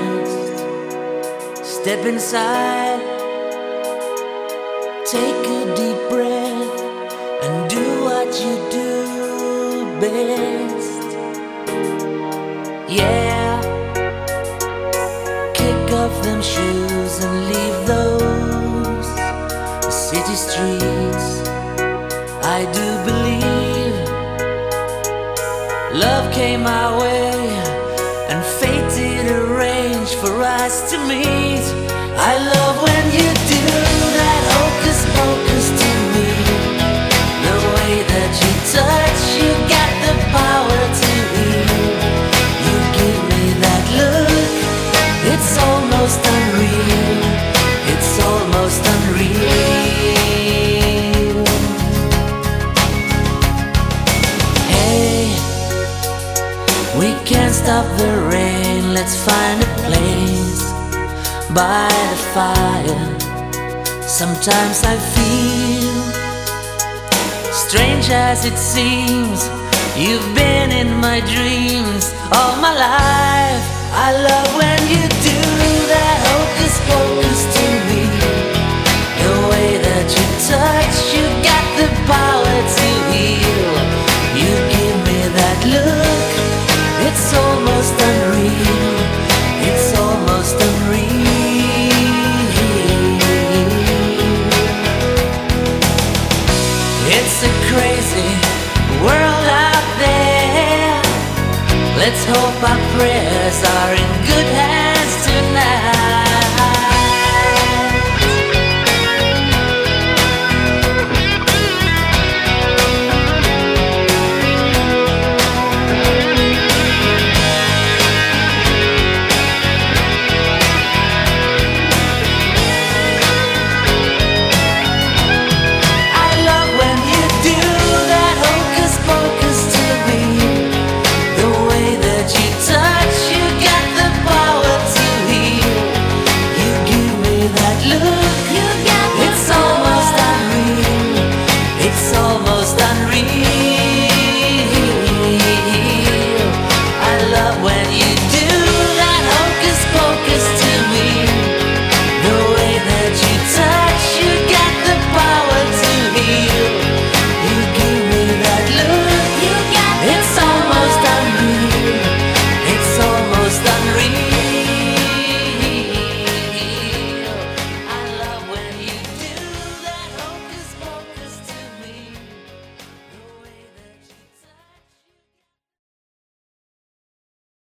honest. Step inside, take a deep breath, and do what you do best. Yeah, kick off them shoes and leave those city streets. I do believe love came our way, and fate did arrange for us to meet. I love when you do that hocus pocus to me. The way that you touch, you got the power to heal. You give me that look, it's almost unreal. It's almost unreal. Hey, we can't stop the rain, let's find a place by the fire. Sometimes I feel, strange as it seems, you've been in my dreams all my life. I love when you do that hocus pocus to me. The way that you touch, you got the power to heal. You give me that look, it's almost unreal. It's almost unreal.